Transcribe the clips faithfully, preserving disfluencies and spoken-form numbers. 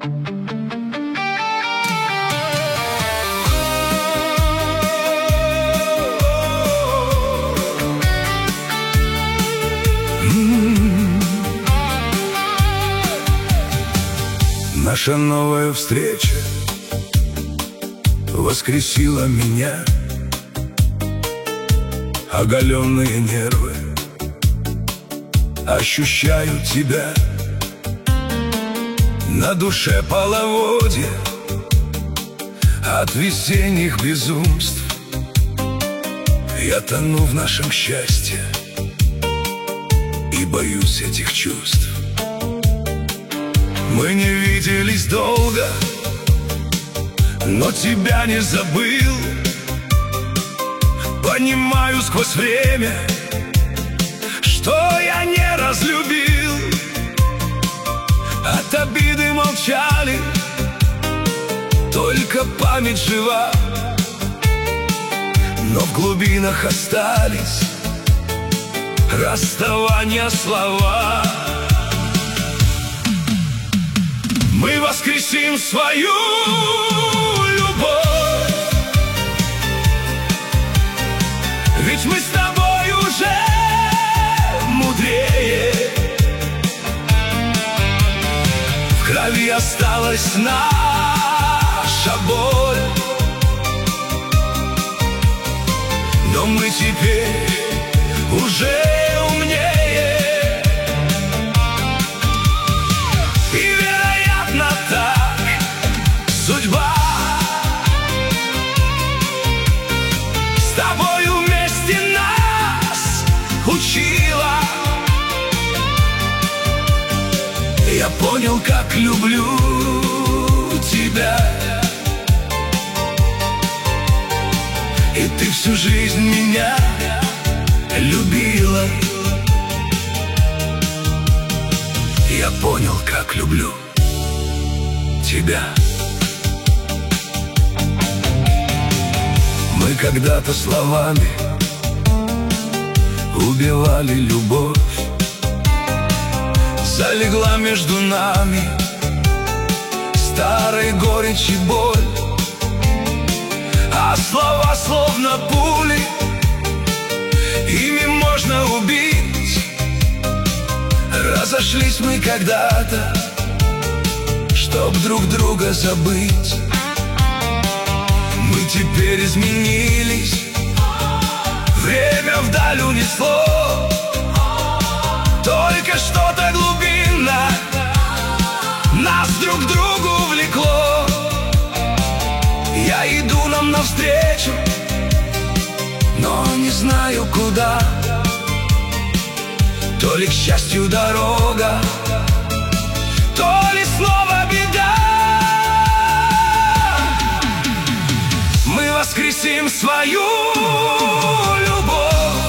Наша новая встреча воскресила меня. Оголенные нервы, ощущаю тебя. На душе половодье от весенних безумств. Я тону в нашем счастье и боюсь этих чувств. Мы не виделись долго, но тебя не забыл. Понимаю сквозь время, что я не разлюбил. От обиды молчали, только память жива. Но в глубинах остались расставания слова. Мы воскресим свою любовь, ведь мы с тобой уже мудрее. В крови осталась наша боль, но мы теперь уже умнее. И вероятно так судьба с тобою вместе нас учила. Я понял, как люблю тебя, и ты всю жизнь меня любила. Я понял, как люблю тебя. Мы когда-то словами убивали любовь. Залегла между нами старой горечь и боль, а слова словно пули, ими можно убить. Разошлись мы когда-то, чтоб друг друга забыть. Мы теперь изменились, время вдаль унесло. Только что-то глубинно нас друг к другу влекло. Я иду нам навстречу, но не знаю куда. То ли к счастью дорога, то ли снова беда. Мы воскресим свою любовь,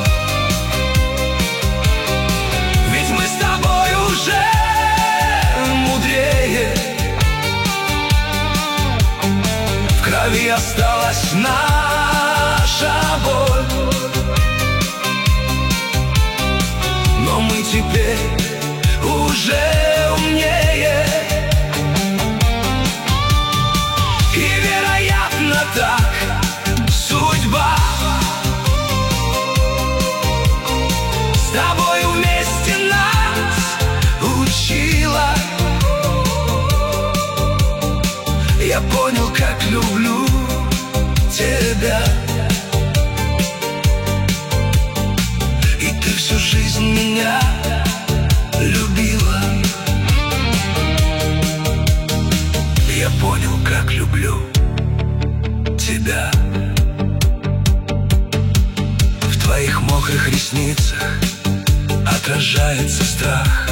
ведь мы с тобой уже мудрее. В крови осталась наша боль, но мы теперь уже умнее. И вероятно так судьба с тобой вместе нас учила. Я понял, как люблю тебя, и ты всю жизнь меня любила. Я понял, как люблю тебя. В твоих мокрых ресницах отражается страх.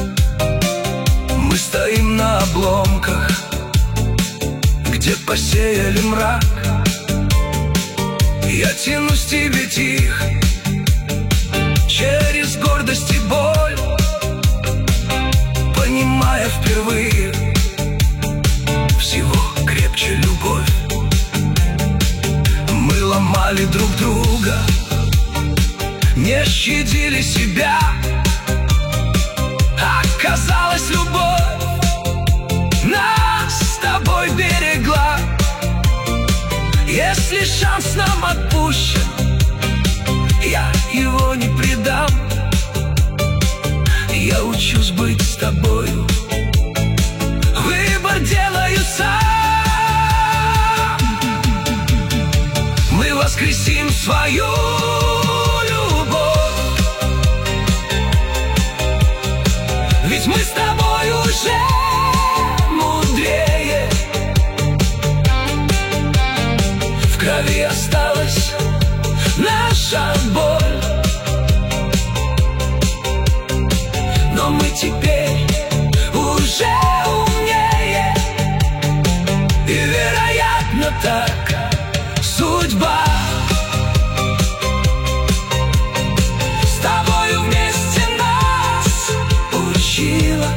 Мы стоим на обломках, где посеяли мрак. Я тянусь тебе тихо через гордость и боль, понимая впервые всего крепче любовь. Мы ломали друг друга, не щадили себя. Оказалось, любовь отпущен, я его не предам. Я учусь быть с тобою, выбор делаю сам. Мы воскресим свою любовь, ведь мы с тобой уже мудрее. В крови осталась наша боль, но мы теперь уже умнее. И, вероятно, так судьба с тобою вместе нас учила.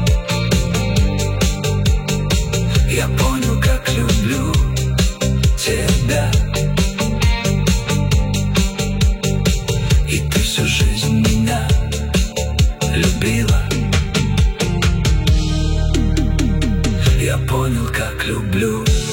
Я понял, как люблю тебя, и ты всю жизнь меня любила. Я понял, как люблю